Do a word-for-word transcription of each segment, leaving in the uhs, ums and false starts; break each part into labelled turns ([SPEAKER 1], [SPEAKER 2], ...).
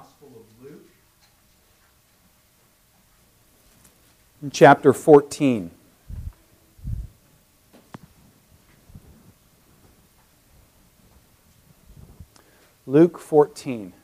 [SPEAKER 1] Gospel of Luke, in chapter fourteen. Luke fourteen.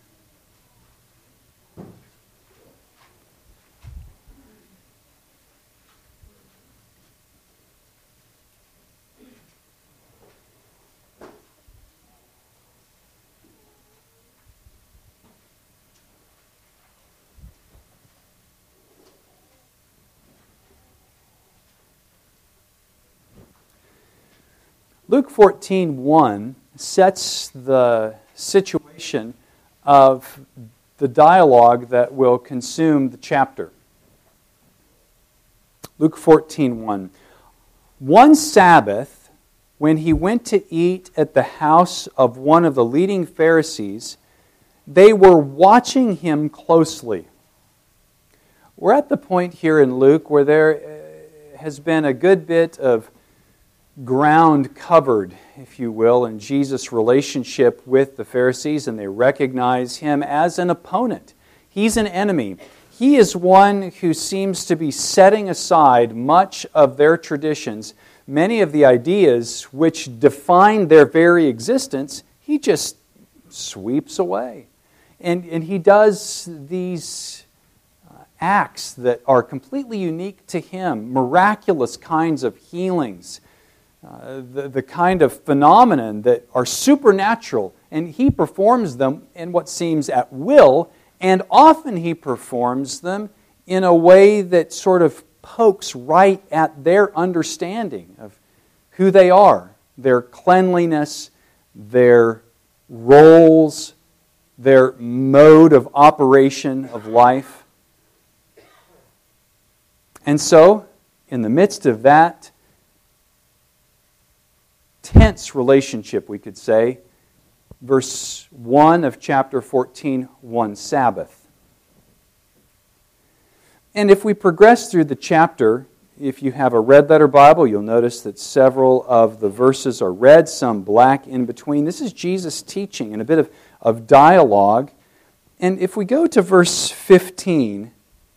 [SPEAKER 1] Luke fourteen one sets the situation of the dialogue that will consume the chapter. Luke fourteen one. One Sabbath, when he went to eat at the house of one of the leading Pharisees, they were watching him closely. We're at the point here in Luke where there has been a good bit of ground covered, if you will, in Jesus' relationship with the Pharisees, and they recognize him as an opponent. He's an enemy. He is one who seems to be setting aside much of their traditions, many of the ideas which define their very existence. He just sweeps away. And, and he does these acts that are completely unique to him, miraculous kinds of healings, Uh, the, the kind of phenomenon that are supernatural, and he performs them in what seems at will, and often he performs them in a way that sort of pokes right at their understanding of who they are, their cleanliness, their roles, their mode of operation of life. And so, in the midst of that tense relationship, we could say, verse one of chapter fourteen, one Sabbath. And if we progress through the chapter, if you have a red letter Bible, you'll notice that several of the verses are red, some black in between. This is Jesus teaching and a bit of, of dialogue. And if we go to verse fifteen,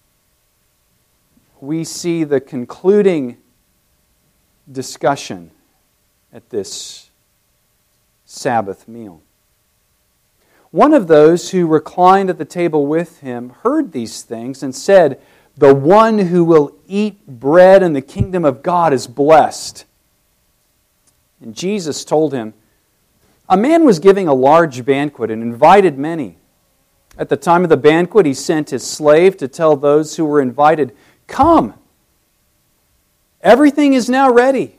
[SPEAKER 1] we see the concluding discussion at this Sabbath meal. One of those who reclined at the table with him heard these things and said, "The one who will eat bread in the kingdom of God is blessed." And Jesus told him, "A man was giving a large banquet and invited many. At the time of the banquet, he sent his slave to tell those who were invited, 'Come, everything is now ready.'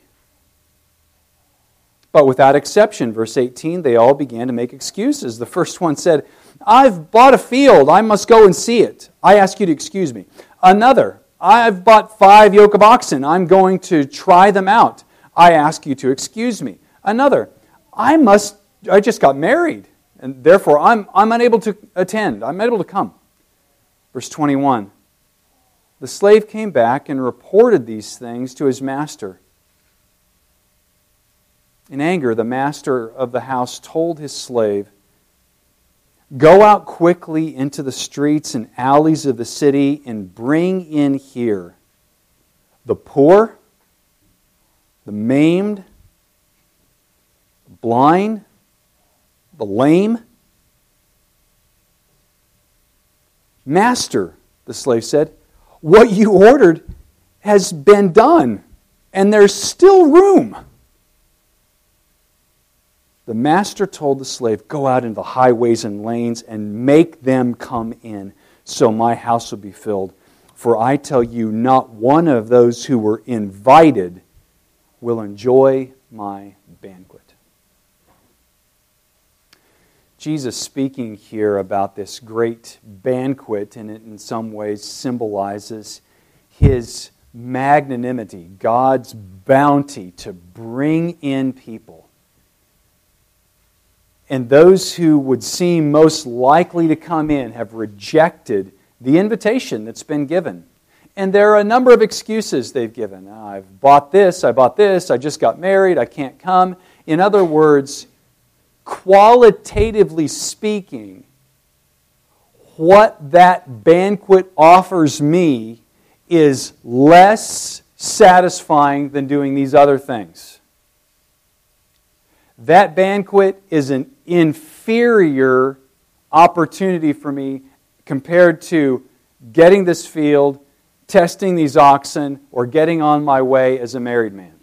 [SPEAKER 1] But without exception," verse eighteen, "they all began to make excuses. The first one said, 'I've bought a field. I must go and see it. I ask you to excuse me.' Another, 'I've bought five yoke of oxen. I'm going to try them out. I ask you to excuse me.' Another, 'I must, I just got married, and therefore I'm, I'm unable to attend. I'm unable to come.' Verse twenty-one, the slave came back and reported these things to his master. In anger, the master of the house told his slave, 'Go out quickly into the streets and alleys of the city and bring in here the poor, the maimed, the blind, the lame.' 'Master,' the slave said, 'what you ordered has been done, and there's still room.' The master told the slave, 'Go out into the highways and lanes and make them come in, so my house will be filled. For I tell you, not one of those who were invited will enjoy my banquet.'" Jesus speaking here about this great banquet, and it in some ways symbolizes His magnanimity, God's bounty to bring in people. And those who would seem most likely to come in have rejected the invitation that's been given. And there are a number of excuses they've given. I've bought this, I bought this, I just got married, I can't come. In other words, qualitatively speaking, what that banquet offers me is less satisfying than doing these other things. That banquet is an inferior opportunity for me compared to getting this field, testing these oxen, or getting on my way as a married man.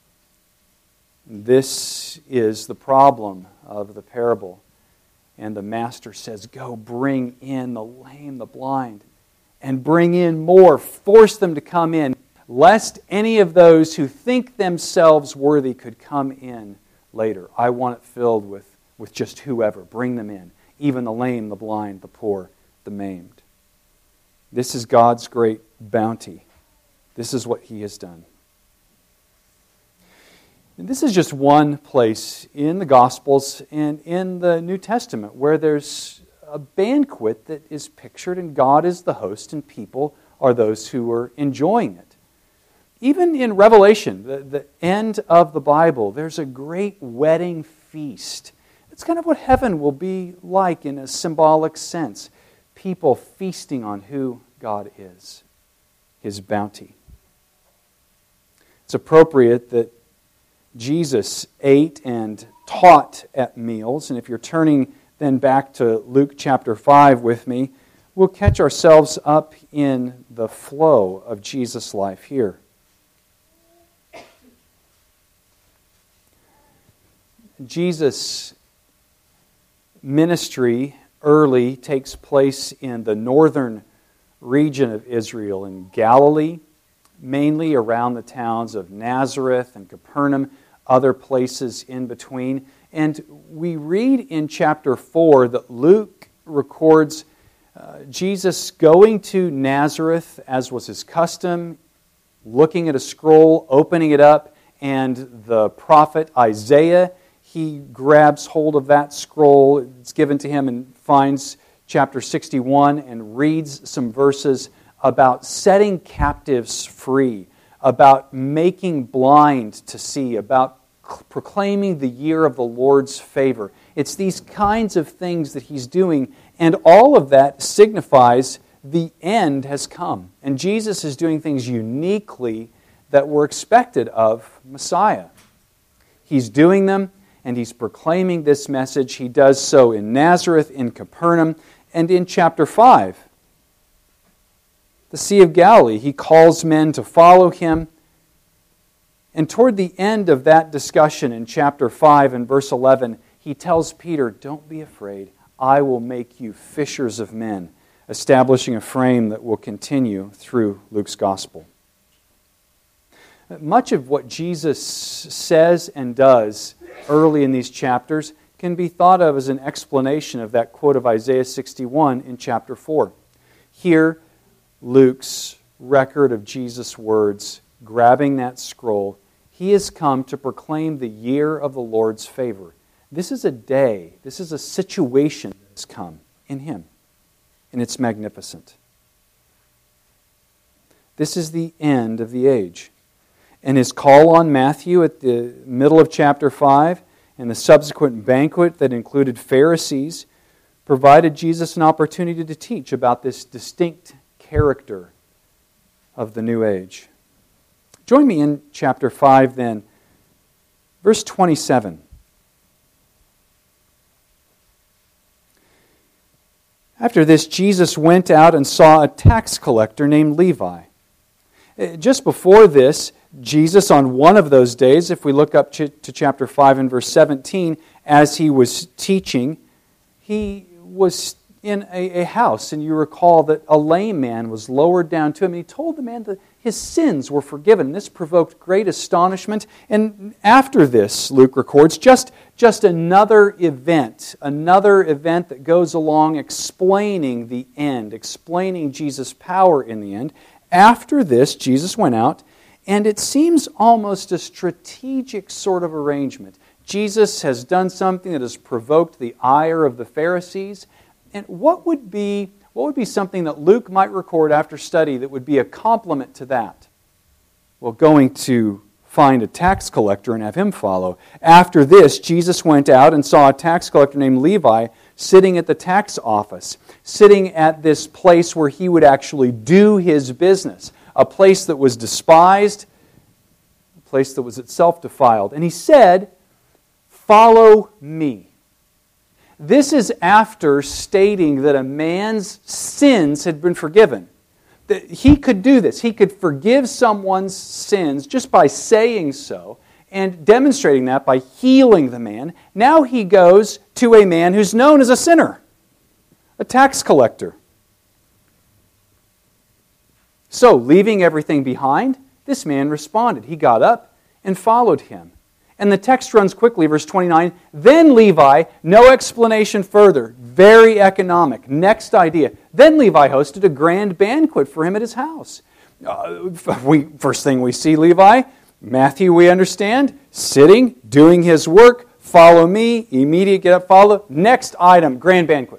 [SPEAKER 1] This is the problem of the parable. And the master says, go bring in the lame, the blind, and bring in more. Force them to come in, lest any of those who think themselves worthy could come in later. I want it filled with, with just whoever. Bring them in. Even the lame, the blind, the poor, the maimed. This is God's great bounty. This is what He has done. And this is just one place in the Gospels and in the New Testament where there's a banquet that is pictured and God is the host and people are those who are enjoying it. Even in Revelation, the, the end of the Bible, there's a great wedding feast. It's kind of what heaven will be like in a symbolic sense. People feasting on who God is, His bounty. It's appropriate that Jesus ate and taught at meals. And if you're turning then back to Luke chapter five with me, we'll catch ourselves up in the flow of Jesus' life here. Jesus' ministry early takes place in the northern region of Israel, in Galilee, mainly around the towns of Nazareth and Capernaum, other places in between. And we read in chapter four that Luke records uh, Jesus going to Nazareth, as was his custom, looking at a scroll, opening it up, and the prophet Isaiah, he grabs hold of that scroll. It's given to him and finds chapter sixty-one and reads some verses about setting captives free, about making blind to see, about proclaiming the year of the Lord's favor. It's these kinds of things that he's doing, and all of that signifies the end has come. And Jesus is doing things uniquely that were expected of Messiah. He's doing them, and he's proclaiming this message. He does so in Nazareth, in Capernaum, and in chapter five. The Sea of Galilee, he calls men to follow him. And toward the end of that discussion in chapter five and verse eleven, he tells Peter, don't be afraid, I will make you fishers of men, establishing a frame that will continue through Luke's gospel. Much of what Jesus says and does early in these chapters can be thought of as an explanation of that quote of Isaiah sixty-one in chapter four. Here, Luke's record of Jesus' words, grabbing that scroll, he has come to proclaim the year of the Lord's favor. This is a day, this is a situation that has come in him, and it's magnificent. This is the end of the age. And his call on Matthew at the middle of chapter five and the subsequent banquet that included Pharisees provided Jesus an opportunity to teach about this distinct character of the new age. Join me in chapter five then, verse twenty-seven. After this, Jesus went out and saw a tax collector named Levi. Just before this, Jesus, on one of those days, if we look up to chapter five and verse seventeen, as he was teaching, he was in a, a house, and you recall that a lame man was lowered down to him, and he told the man that his sins were forgiven. This provoked great astonishment, and after this, Luke records, just, just another event, another event that goes along explaining the end, explaining Jesus' power in the end. After this, Jesus went out, and it seems almost a strategic sort of arrangement. Jesus has done something that has provoked the ire of the Pharisees. And what would be, what would be something that Luke might record after study that would be a complement to that? Well, going to find a tax collector and have him follow. After this, Jesus went out and saw a tax collector named Levi sitting at the tax office, sitting at this place where he would actually do his business, a place that was despised, a place that was itself defiled. And he said, "Follow me." This is after stating that a man's sins had been forgiven. That he could do this. He could forgive someone's sins just by saying so and demonstrating that by healing the man. Now he goes to a man who's known as a sinner, a tax collector. So, leaving everything behind, this man responded. He got up and followed him. And the text runs quickly, verse twenty-nine. Then Levi, no explanation further, very economic. Next idea. Then Levi hosted a grand banquet for him at his house. Uh, we, first thing we see Levi, Matthew we understand, sitting, doing his work, follow me, immediate get up, follow. Next item, grand banquet.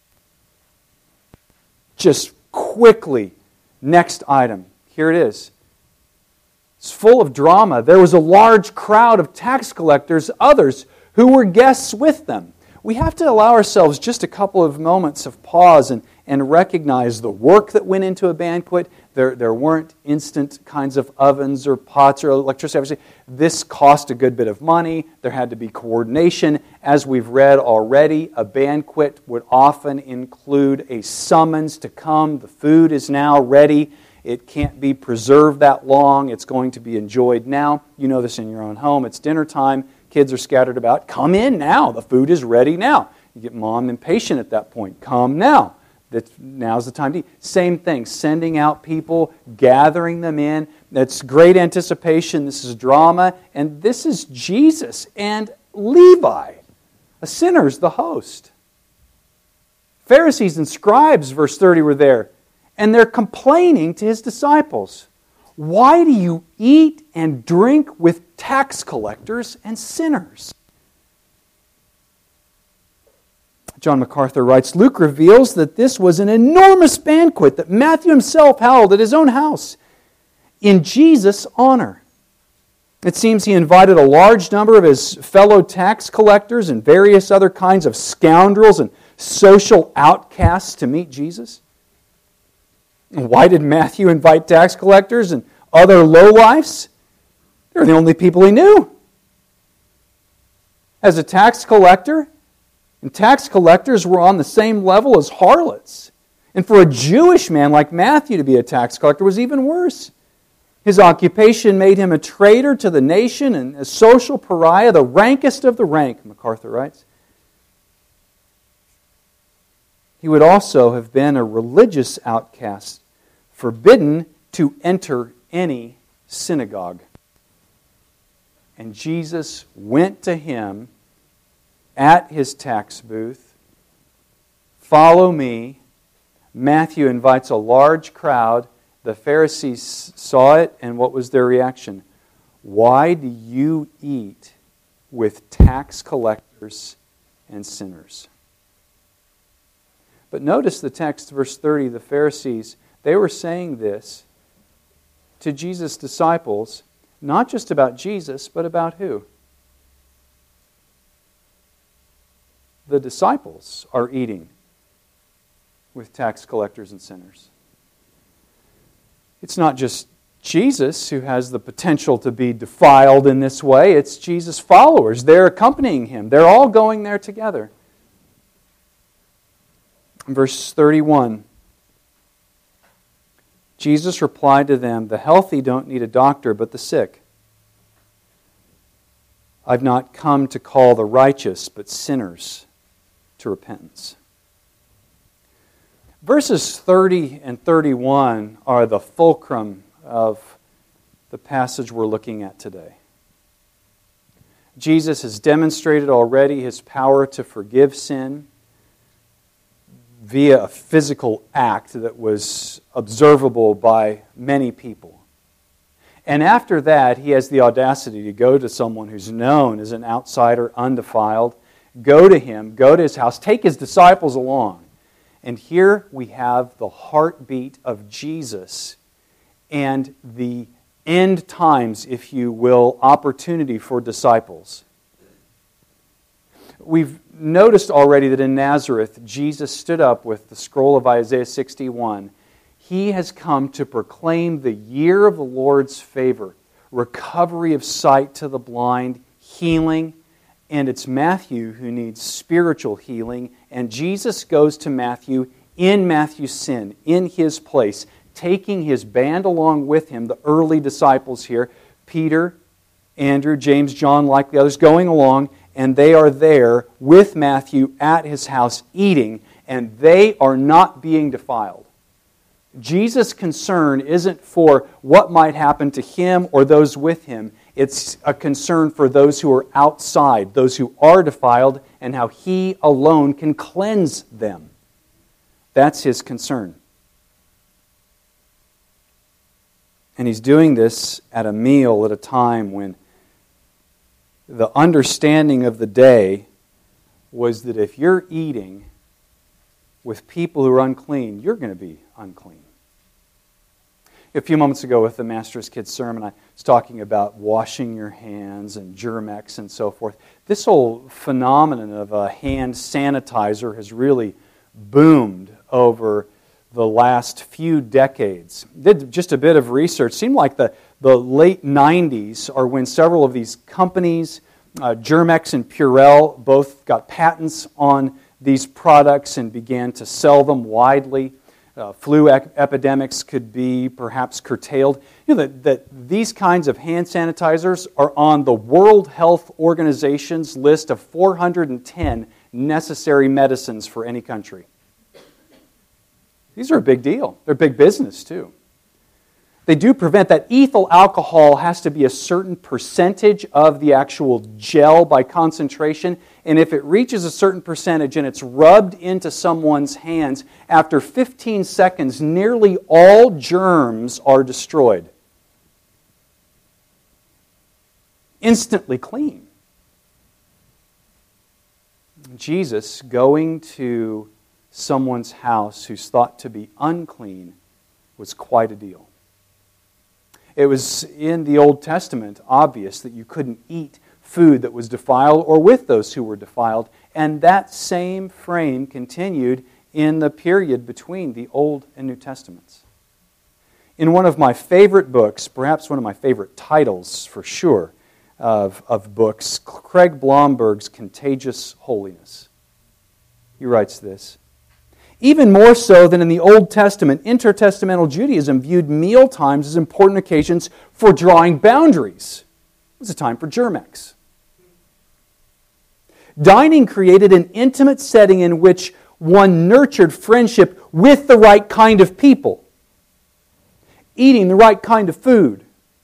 [SPEAKER 1] Just quickly, next item. Here it is. It's full of drama. There was a large crowd of tax collectors, others who were guests with them. We have to allow ourselves just a couple of moments of pause and, and recognize the work that went into a banquet. There, there weren't instant kinds of ovens or pots or electricity. This cost a good bit of money. There had to be coordination. As we've read already, a banquet would often include a summons to come. The food is now ready. It can't be preserved that long. It's going to be enjoyed now. You know this in your own home. It's dinner time. Kids are scattered about. Come in now. The food is ready now. You get mom impatient at that point. Come now. That's, now's the time to eat. Same thing. Sending out people, gathering them in. That's great anticipation. This is drama. And this is Jesus and Levi. A sinner's the host. Pharisees and scribes, verse thirty, were there. And they're complaining to his disciples. Why do you eat and drink with tax collectors and sinners? John MacArthur writes, Luke reveals that this was an enormous banquet that Matthew himself held at his own house in Jesus' honor. It seems he invited a large number of his fellow tax collectors and various other kinds of scoundrels and social outcasts to meet Jesus. Why did Matthew invite tax collectors and other lowlifes? They're the only people he knew. As a tax collector, and tax collectors were on the same level as harlots. And for a Jewish man like Matthew to be a tax collector was even worse. His occupation made him a traitor to the nation and a social pariah, the rankest of the rank, MacArthur writes. He would also have been a religious outcast, forbidden to enter any synagogue. And Jesus went to him at his tax booth. Follow me. Matthew invites a large crowd. The Pharisees saw it, and what was their reaction? Why do you eat with tax collectors and sinners? But notice the text, verse thirty, the Pharisees, they were saying this to Jesus' disciples, not just about Jesus, but about who? The disciples are eating with tax collectors and sinners. It's not just Jesus who has the potential to be defiled in this way. It's Jesus' followers. They're accompanying him. They're all going there together. Verse thirty-one, Jesus replied to them, the healthy don't need a doctor, but the sick. I've not come to call the righteous, but sinners to repentance. Verses thirty and thirty-one are the fulcrum of the passage we're looking at today. Jesus has demonstrated already his power to forgive sin via a physical act that was observable by many people. And after that, he has the audacity to go to someone who's known as an outsider, undefiled, go to him, go to his house, take his disciples along. And here we have the heartbeat of Jesus and the end times, if you will, opportunity for disciples. We've noticed already that in Nazareth, Jesus stood up with the scroll of Isaiah sixty-one. He has come to proclaim the year of the Lord's favor, recovery of sight to the blind, healing, and it's Matthew who needs spiritual healing, and Jesus goes to Matthew in Matthew's sin, in his place, taking his band along with him, the early disciples here, Peter, Andrew, James, John, like the others, going along, and they are there with Matthew at his house eating, and they are not being defiled. Jesus' concern isn't for what might happen to him or those with him. It's a concern for those who are outside, those who are defiled, and how he alone can cleanse them. That's his concern. And he's doing this at a meal at a time when the understanding of the day was that if you're eating with people who are unclean, you're going to be unclean. A few moments ago with the Master's Kids sermon, I was talking about washing your hands and Germ-X and so forth. This whole phenomenon of a hand sanitizer has really boomed over the last few decades. Did just a bit of research. Seemed like the, the late nineties are when several of these companies, uh, Germ-X and Purell, both got patents on these products and began to sell them widely. Uh, flu ec- epidemics could be perhaps curtailed. You know that, that these kinds of hand sanitizers are on the World Health Organization's list of four hundred ten necessary medicines for any country. These are a big deal. They're big business too. They do prevent that ethyl alcohol has to be a certain percentage of the actual gel by concentration, and if it reaches a certain percentage and it's rubbed into someone's hands, after fifteen seconds, nearly all germs are destroyed. Instantly clean. Jesus going to someone's house who's thought to be unclean was quite a deal. It was in the Old Testament obvious that you couldn't eat food that was defiled or with those who were defiled, and that same frame continued in the period between the Old and New Testaments. In one of my favorite books, perhaps one of my favorite titles for sure of, of books, Craig Blomberg's Contagious Holiness. He writes this: even more so than in the Old Testament, intertestamental Judaism viewed meal times as important occasions for drawing boundaries. It was a time for Germ-X. Dining created an intimate setting in which one nurtured friendship with the right kind of people, eating the right kind of food.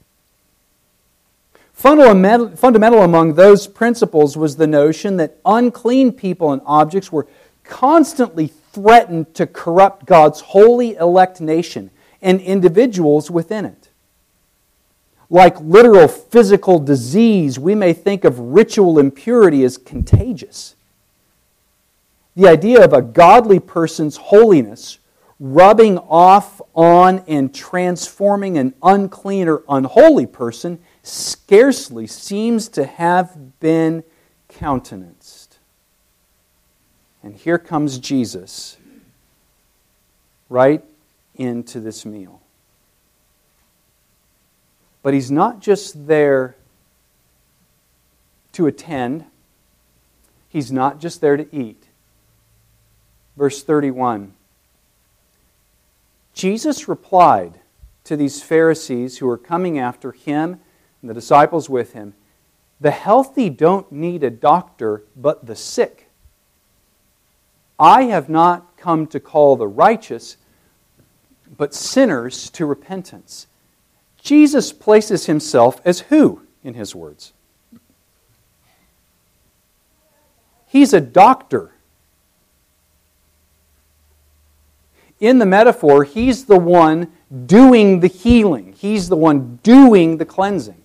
[SPEAKER 1] Fundamental, fundamental among those principles was the notion that unclean people and objects were constantly threatened to corrupt God's holy elect nation and individuals within it. Like literal physical disease, we may think of ritual impurity as contagious. The idea of a godly person's holiness rubbing off on and transforming an unclean or unholy person scarcely seems to have been countenanced. And here comes Jesus right into this meal. But He's not just there to attend. He's not just there to eat. Verse thirty-one. Jesus replied to these Pharisees who were coming after Him and the disciples with Him, "The healthy don't need a doctor, but the sick. I have not come to call the righteous, but sinners to repentance." Jesus places Himself as who in His words? He's a doctor. In the metaphor, He's the one doing the healing. He's the one doing the cleansing.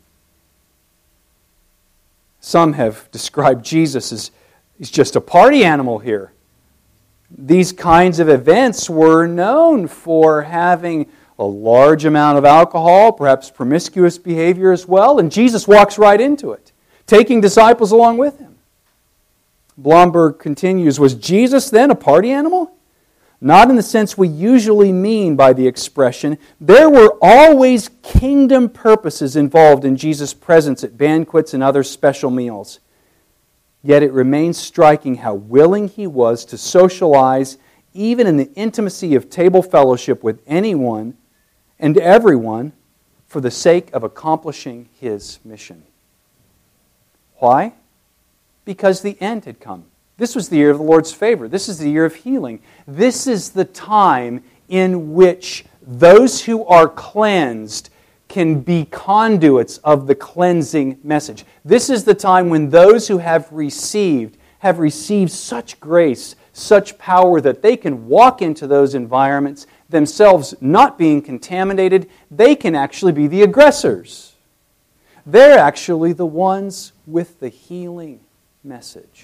[SPEAKER 1] Some have described Jesus as He's just a party animal here. These kinds of events were known for having a large amount of alcohol, perhaps promiscuous behavior as well, and Jesus walks right into it, taking disciples along with him. Blomberg continues, was Jesus then a party animal? Not in the sense we usually mean by the expression. There were always kingdom purposes involved in Jesus' presence at banquets and other special meals. Yet it remains striking how willing he was to socialize, even in the intimacy of table fellowship, with anyone and everyone for the sake of accomplishing his mission. Why? Because the end had come. This was the year of the Lord's favor. This is the year of healing. This is the time in which those who are cleansed can be conduits of the cleansing message. This is the time when those who have received have received such grace, such power that they can walk into those environments themselves not being contaminated. They can actually be the aggressors. They're actually the ones with the healing message.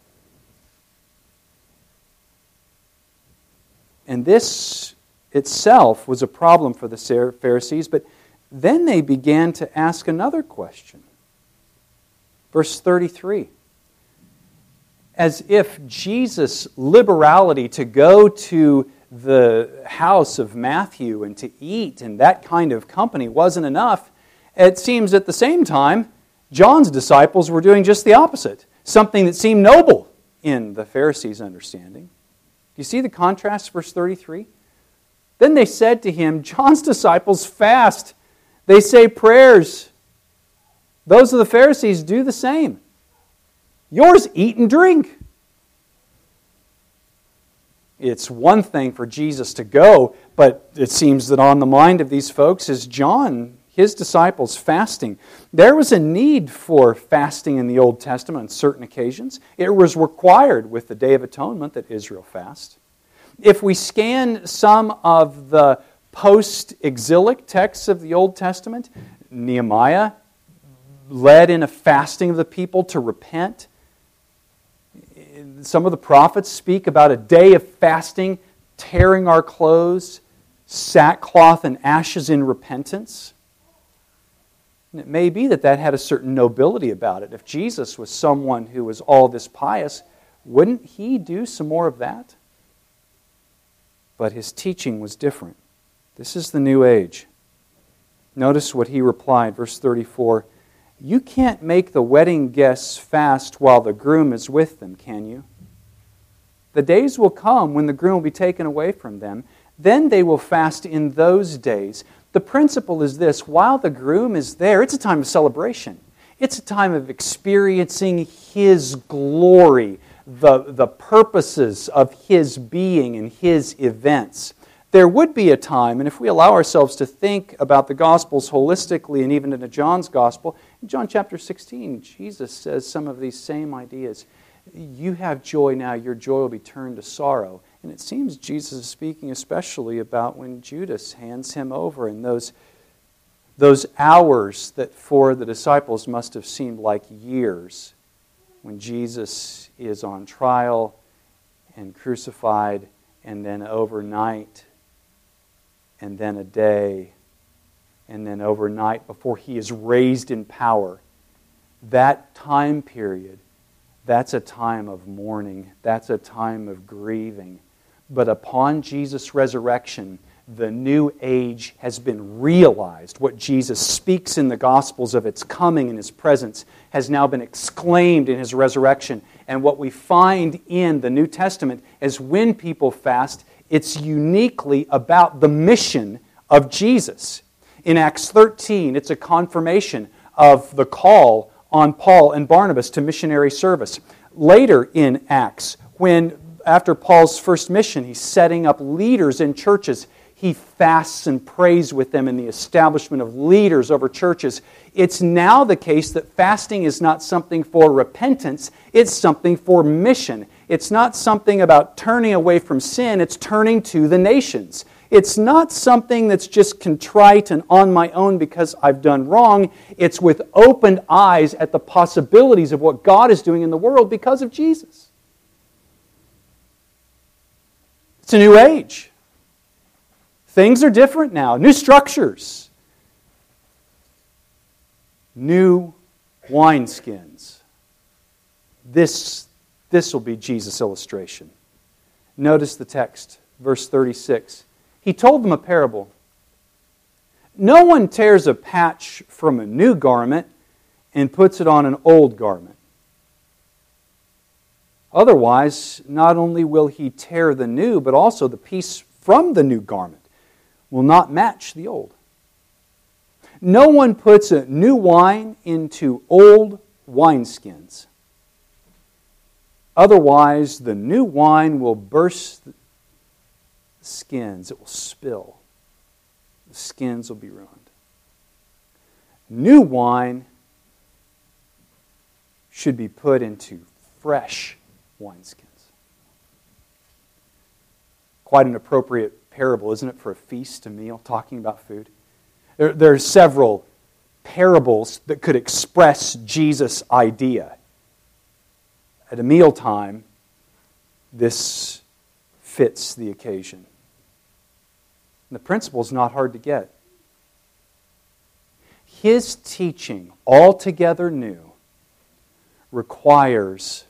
[SPEAKER 1] And this itself was a problem for the Pharisees, but then they began to ask another question. Verse thirty-three. As if Jesus' liberality to go to the house of Matthew and to eat in that kind of company wasn't enough, it seems at the same time John's disciples were doing just the opposite, something that seemed noble in the Pharisees' understanding. You see the contrast, verse thirty-three? Then they said to him, John's disciples fast. They say prayers. Those of the Pharisees do the same. Yours eat and drink. It's one thing for Jesus to go, but it seems that on the mind of these folks is John, his disciples, fasting. There was a need for fasting in the Old Testament on certain occasions. It was required with the Day of Atonement that Israel fast. If we scan some of the post-exilic texts of the Old Testament, Nehemiah led in a fasting of the people to repent. Some of the prophets speak about a day of fasting, tearing our clothes, sackcloth and ashes in repentance. And it may be that that had a certain nobility about it. If Jesus was someone who was all this pious, wouldn't he do some more of that? But his teaching was different. This is the new age. Notice what he replied, verse thirty-four. You can't make the wedding guests fast while the groom is with them, can you? The days will come when the groom will be taken away from them. Then they will fast in those days. The principle is this: while the groom is there, it's a time of celebration. It's a time of experiencing his glory, the, the purposes of his being and his events. There would be a time, and if we allow ourselves to think about the Gospels holistically and even into John's Gospel, in John chapter sixteen, Jesus says some of these same ideas. You have joy now, your joy will be turned to sorrow. And it seems Jesus is speaking especially about when Judas hands him over, and those, those hours that for the disciples must have seemed like years, when Jesus is on trial and crucified, and then overnight, and then a day, and then overnight before he is raised in power. That time period, that's a time of mourning. That's a time of grieving. But upon Jesus' resurrection, the new age has been realized. What Jesus speaks in the Gospels of its coming and His presence has now been exclaimed in His resurrection. And what we find in the New Testament is when people fast, it's uniquely about the mission of Jesus. In Acts thirteen, it's a confirmation of the call on Paul and Barnabas to missionary service. Later in Acts, when after Paul's first mission, he's setting up leaders in churches, he fasts and prays with them in the establishment of leaders over churches. It's now the case that fasting is not something for repentance, it's something for mission. It's not something about turning away from sin, it's turning to the nations. It's not something that's just contrite and on my own because I've done wrong. It's with opened eyes at the possibilities of what God is doing in the world because of Jesus. It's a new age. Things are different now. New structures. New wineskins. This, this will be Jesus' illustration. Notice the text, verse thirty-six. He told them a parable. No one tears a patch from a new garment and puts it on an old garment. Otherwise, not only will he tear the new, but also the piece from the new garment will not match the old. No one puts a new wine into old wineskins. Otherwise, the new wine will burst the skins. It will spill. The skins will be ruined. New wine should be put into fresh wineskins. Quite an appropriate parable, isn't it, for a feast, a meal, talking about food? There, there are several parables that could express Jesus' idea. At a mealtime, this fits the occasion. And the principle is not hard to get. His teaching, altogether new, requires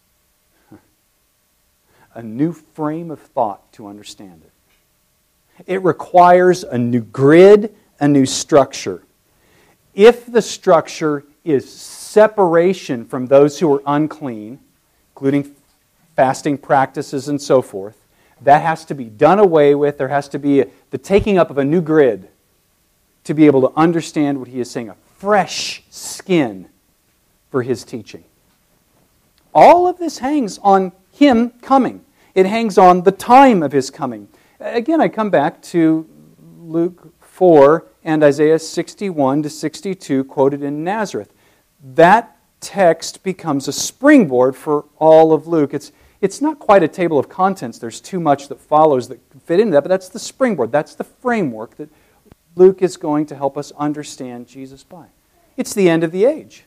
[SPEAKER 1] a new frame of thought to understand it. It requires a new grid, a new structure. If the structure is separation from those who are unclean, including fasting practices and so forth, that has to be done away with. There has to be a, the taking up of a new grid to be able to understand what he is saying, a fresh skin for his teaching. All of this hangs on him coming. It hangs on the time of his coming. Again, I come back to Luke four and Isaiah sixty-one to sixty-two quoted in Nazareth. That text becomes a springboard for all of Luke. It's, it's not quite a table of contents. There's too much that follows that fit into that, but that's the springboard. That's the framework that Luke is going to help us understand Jesus by. It's the end of the age.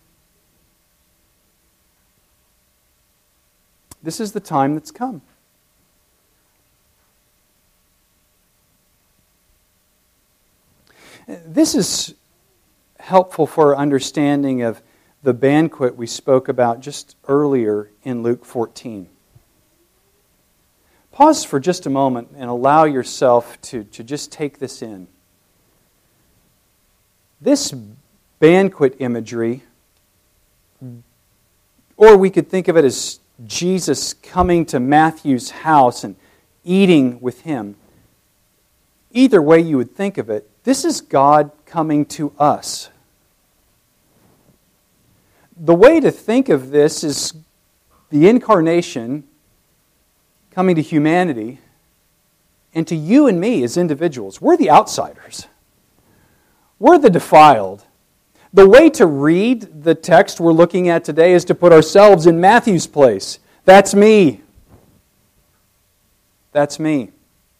[SPEAKER 1] This is the time that's come. This is helpful for our understanding of the banquet we spoke about just earlier in Luke fourteen. Pause for just a moment and allow yourself to, to just take this in. This banquet imagery, or we could think of it as Jesus coming to Matthew's house and eating with him. Either way you would think of it, this is God coming to us. The way to think of this is the incarnation coming to humanity and to you and me as individuals. We're the outsiders. We're the defiled. The way to read the text we're looking at today is to put ourselves in Matthew's place. That's me. That's me.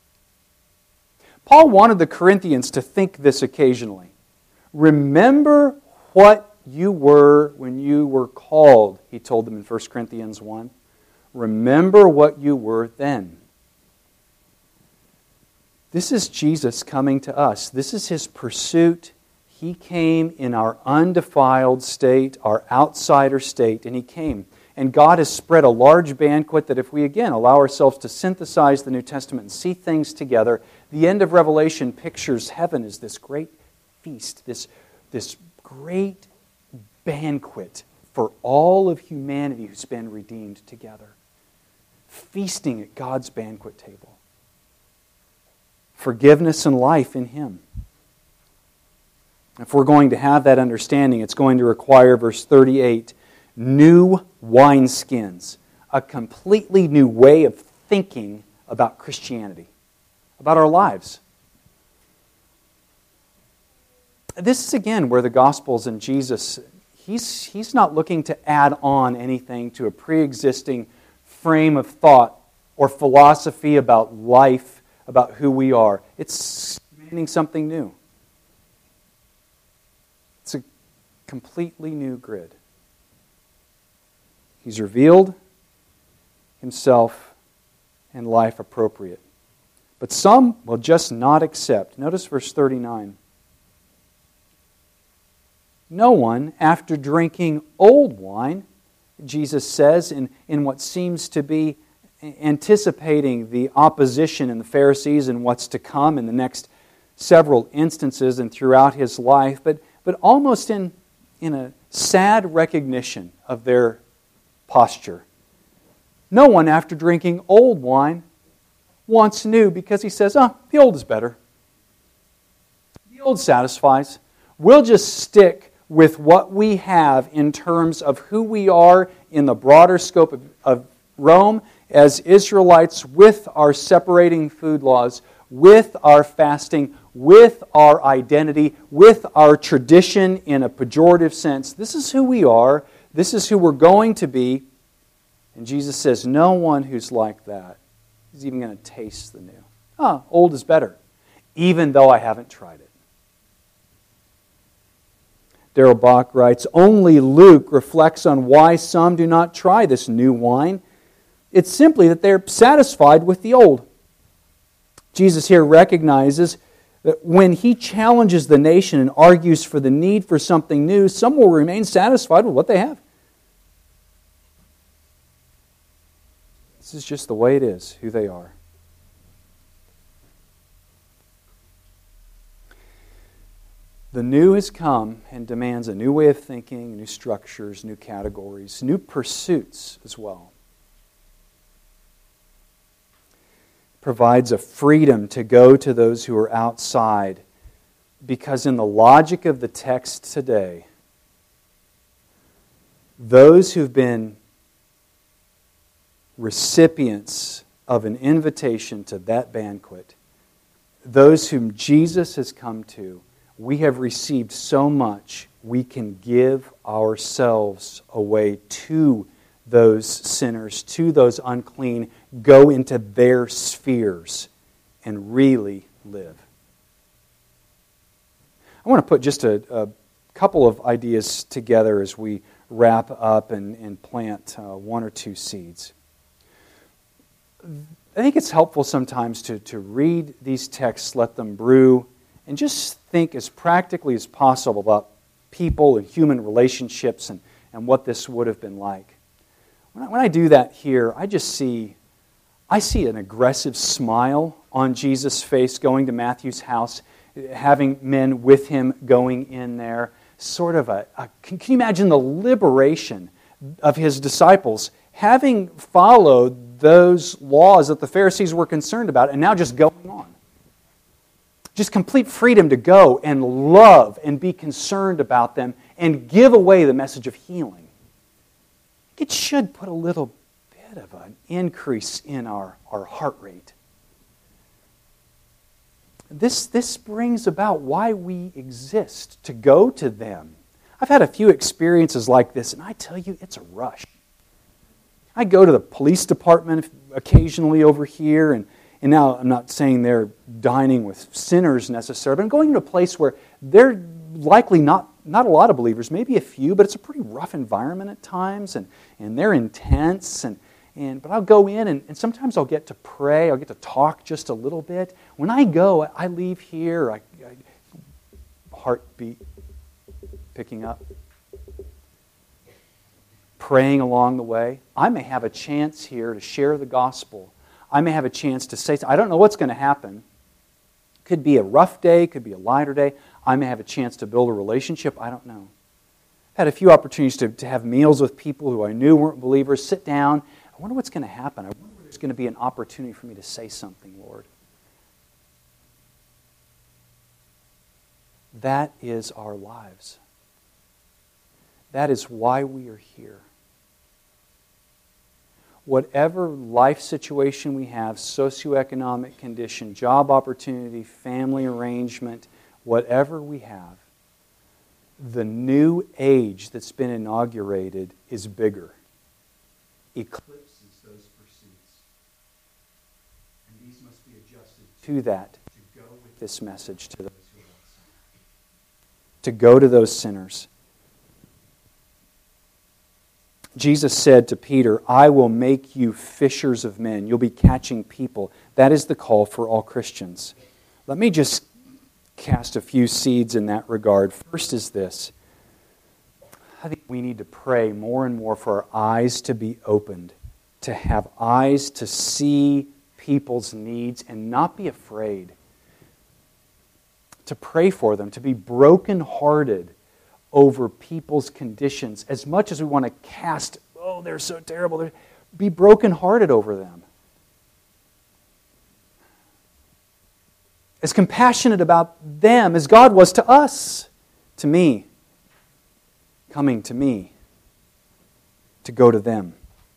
[SPEAKER 1] Paul wanted the Corinthians to think this occasionally. Remember what you were when you were called, he told them in First Corinthians one. Remember what you were then. This is Jesus coming to us. This is his pursuit. He came in our undefiled state, our outsider state, and he came. And God has spread a large banquet that if we again allow ourselves to synthesize the New Testament and see things together, the end of Revelation pictures heaven as this great feast, this, this great banquet for all of humanity who's been redeemed together. Feasting at God's banquet table. Forgiveness and life in him. If we're going to have that understanding, it's going to require, verse thirty-eight, new wineskins. A completely new way of thinking about Christianity, about our lives. This is again where the Gospels and Jesus, he's, he's not looking to add on anything to a pre-existing frame of thought or philosophy about life, about who we are. It's commanding something new. It's a completely new grid. He's revealed himself and life appropriate. But some will just not accept. Notice verse thirty-nine. No one, after drinking old wine, Jesus says, in, in what seems to be anticipating the opposition in the Pharisees and what's to come in the next several instances and throughout His life, but, but almost in, in a sad recognition of their posture. No one, after drinking old wine, wants new, because he says, oh, the old is better. The old satisfies. We'll just stick with what we have in terms of who we are in the broader scope of, of Rome as Israelites, with our separating food laws, with our fasting, with our identity, with our tradition in a pejorative sense. This is who we are. This is who we're going to be. And Jesus says, no one who's like that is even going to taste the new. Oh, old is better, even though I haven't tried it. Darrell Bach writes, only Luke reflects on why some do not try this new wine. It's simply that they're satisfied with the old. Jesus here recognizes that when He challenges the nation and argues for the need for something new, some will remain satisfied with what they have. This is just the way it is, who they are. The new has come and demands a new way of thinking, new structures, new categories, new pursuits as well. Provides a freedom to go to those who are outside, because in the logic of the text today, those who've been recipients of an invitation to that banquet, those whom Jesus has come to, we have received so much, we can give ourselves away to those sinners, to those unclean, go into their spheres and really live. I want to put just a, a couple of ideas together as we wrap up and, and plant uh, one or two seeds. I think it's helpful sometimes to, to read these texts, let them brew, and just think as practically as possible about people and human relationships and, and what this would have been like. When I, when I do that here, I just see, I see an aggressive smile on Jesus' face going to Matthew's house, having men with him going in there. Sort of a, a can, can you imagine the liberation of His disciples, having followed those laws that the Pharisees were concerned about, and now just going on. Just complete freedom to go and love and be concerned about them and give away the message of healing. It should put a little bit of an increase in our, our heart rate. This, this brings about why we exist, to go to them. I've had a few experiences like this, and I tell you, it's a rush. I go to the police department occasionally over here, and, and now I'm not saying they're dining with sinners necessarily, but I'm going to a place where they're likely not, not a lot of believers, maybe a few, but it's a pretty rough environment at times, and, and they're intense, and, and but I'll go in, and, and sometimes I'll get to pray, I'll get to talk just a little bit. When I go, I leave here, I, I, heartbeat picking up, praying along the way. I may have a chance here to share the gospel. I may have a chance to say, I don't know what's going to happen. Could be a rough day, could be a lighter day. I may have a chance to build a relationship. I don't know. I've had a few opportunities to, to have meals with people who I knew weren't believers, sit down. I wonder what's going to happen. I wonder if there's going to be an opportunity for me to say something, Lord. That is our lives. That is why we are here. Whatever life situation we have, socioeconomic condition, job opportunity, family arrangement, whatever we have, the new age that's been inaugurated is bigger. Eclipses those pursuits. And these must be adjusted to that, to go with this message to those who are outside. To go to those sinners. Jesus said to Peter, I will make you fishers of men. You'll be catching people. That is the call for all Christians. Let me just cast a few seeds in that regard. First is this. I think we need to pray more and more for our eyes to be opened, to have eyes to see people's needs and not be afraid. To pray for them, to be brokenhearted over people's conditions. As much as we want to cast, oh, they're so terrible, they're, be brokenhearted over them. As compassionate about them as God was to us, to me, coming to me, to go to them.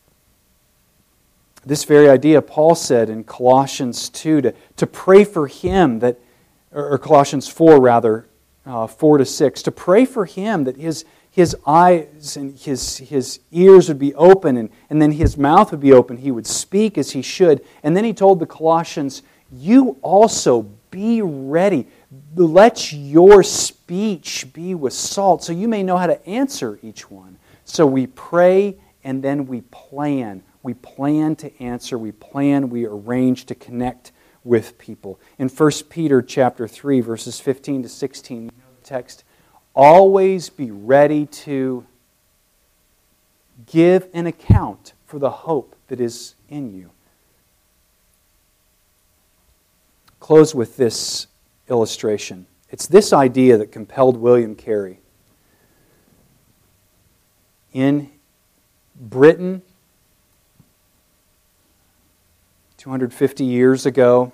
[SPEAKER 1] This very idea, Paul said in Colossians two, to, to pray for him, that, or Colossians four rather, uh, four to six, to pray for him that his, his eyes and his, his ears would be open, and, and then his mouth would be open. He would speak as he should. And then he told the Colossians, you also be ready. Let your speech be with salt, so you may know how to answer each one. So we pray and then we plan. We plan to answer, we plan, we arrange to connect with people. In First Peter chapter three, verses fifteen to sixteen, you know the text, always be ready to give an account for the hope that is in you. Close with this illustration. It's this idea that compelled William Carey. In Britain, two hundred fifty years ago,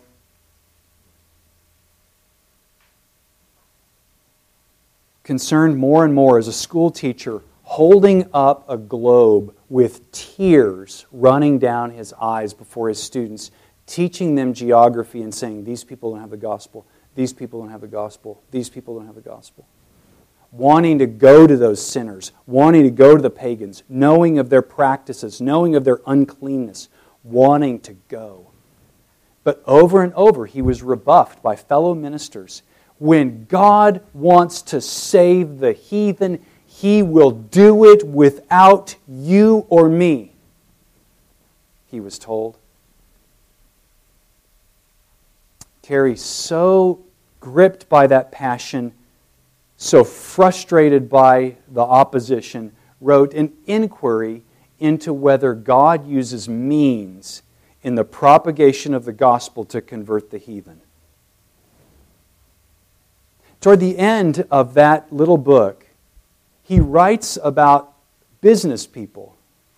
[SPEAKER 1] concerned more and more as a school teacher, holding up a globe with tears running down his eyes before his students, teaching them geography and saying, these people don't have the gospel, these people don't have the gospel, these people don't have the gospel. Wanting to go to those sinners, wanting to go to the pagans, knowing of their practices, knowing of their uncleanness, wanting to go. But over and over he was rebuffed by fellow ministers. When God wants to save the heathen, He will do it without you or me, he was told. Carey, so gripped by that passion, so frustrated by the opposition, wrote an inquiry into whether God uses means in the propagation of the gospel to convert the heathen. Toward the end of that little book, he writes about business people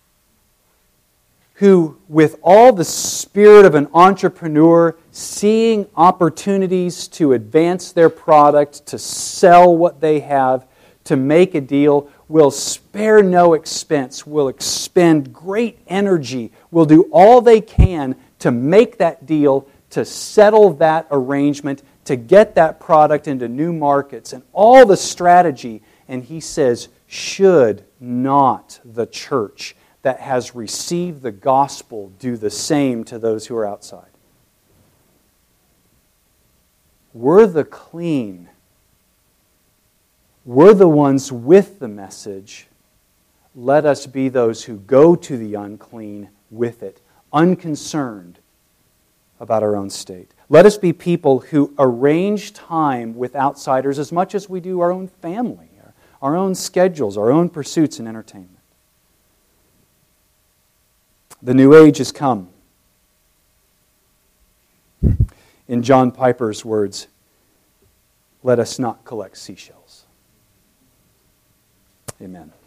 [SPEAKER 1] who, with all the spirit of an entrepreneur, seeing opportunities to advance their product, to sell what they have, to make a deal, will spare no expense, will expend great energy, will do all they can to make that deal, to settle that arrangement, to get that product into new markets, and all the strategy. And he says, should not the church that has received the gospel do the same to those who are outside? We're the clean. We're the ones with the message. Let us be those who go to the unclean with it, unconcerned about our own state. Let us be people who arrange time with outsiders as much as we do our own family, our own schedules, our own pursuits and entertainment. The new age has come. In John Piper's words, let us not collect seashells. Amen.